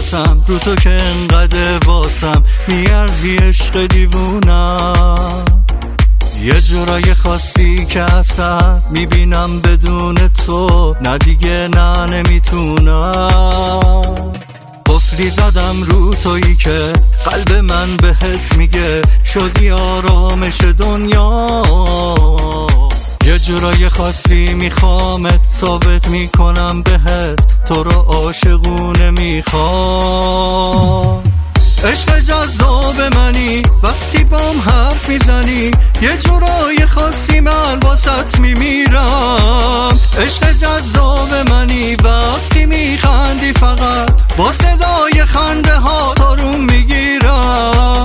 حواسم رو تو که انقدر واسم میارزی عشق دیوونم. یه جورای خاصی که اصلا میبینم بدون تو، نه دیگه نه نمیتونم. قفلی زدم رو تویی که قلب من بهت میگه شدی آرامش دنیا. یه جورای خاصی میخوامت، ثابت میکنم بهت تو رو عاشقونه میخوام. عشق جذاب منی وقتی بام حرف میزنی، یه جورای خاصی من واسط میمیرم. عشق جذاب منی وقتی میخندی، فقط با صدای خنده ها آروم میگیرم.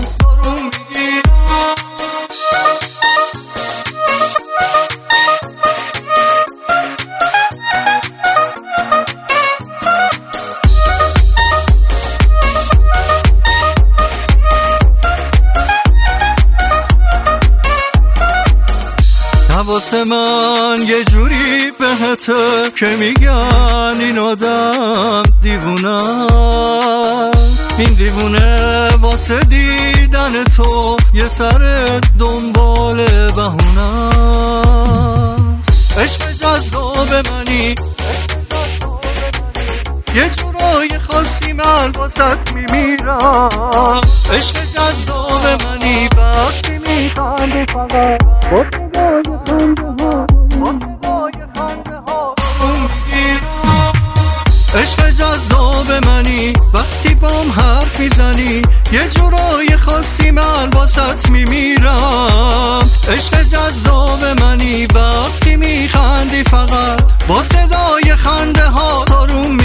واسه من یه جوری بهته که میگن این آدم دیوونه. این دیوونه واسه دیدن تو یه سر دنبال بهونه. عشق جذاب منی یه جورای خاصی من واسط میمیرم. عشق جذاب منی وقتی میخندی، فقط با عشق جذاب منی وقتی بام حرف میزنی، یه جورای خاصی من واسط میمیرم. عشق جذاب منی وقتی میخندی، فقط با صدای خنده ها آروم